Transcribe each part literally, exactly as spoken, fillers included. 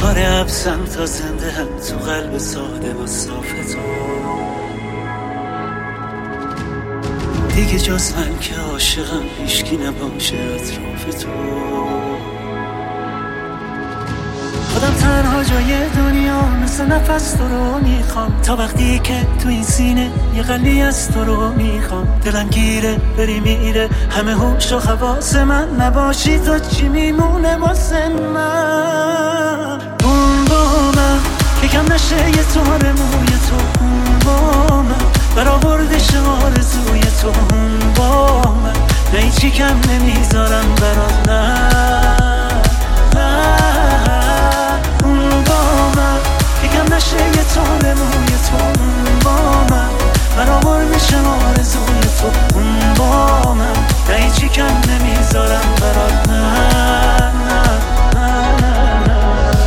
آره ابسم تا زنده هم تو قلب ساده و صاف تو، دیگه جز من که عاشقم هیچکی نباشه اطراف تو. خودم تنها جای دنیا مثل نفس تو رو میخوام، تا وقتی که تو این سینه یه قلبی از تو رو میخوام. دلم گیره بری میره همه هوش و حواس من، نباشی تو چی میمونه واسه من؟ اون با من که کم نشه یه تار موی تو، اون با من برآوردش آرزوی تو، اون با من نه هیچی کم نمیذارم برات، نه نه. اون با من که کم نشه یه تار موی تو، اون با من برآوردش آرزوی تو، اون با من نه هیچی کم نمیذارم برات، نه نه نه نه نه.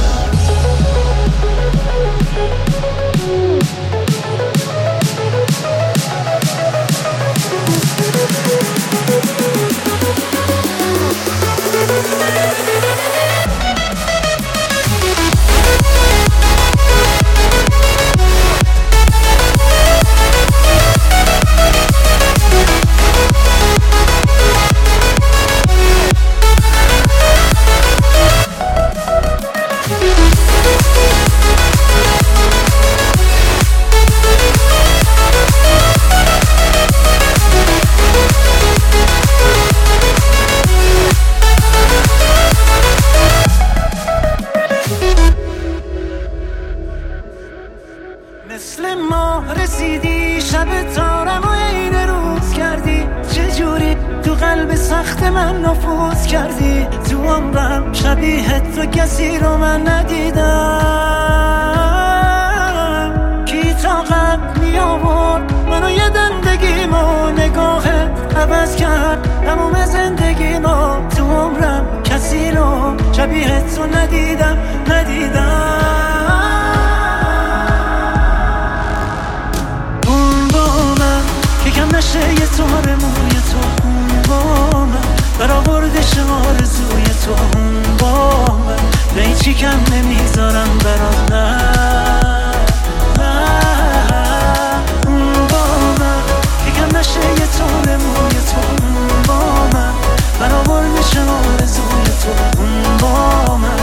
مثل ما رسیدی شب تارم و عین روز کردی، چجوری تو قلب سخت من نفوذ کردی. تو عمرم شبیه تو کسی رو من ندیدم، کی طاقت می آورد منو یه دندگیمو، نگاهت عوض کرد تموم زندگیمو. تو عمرم کسی رو شبیه تو ندیدم ندیدم. کم نشه یه تار موی تو، اون با من برآوردش آرزوی تو، اون با من نه هیچی کم نمیذارم برات، نه نه. اون با من کم نشه یه تار موی تو، اون با من برآوردش آرزوی تو، اون با من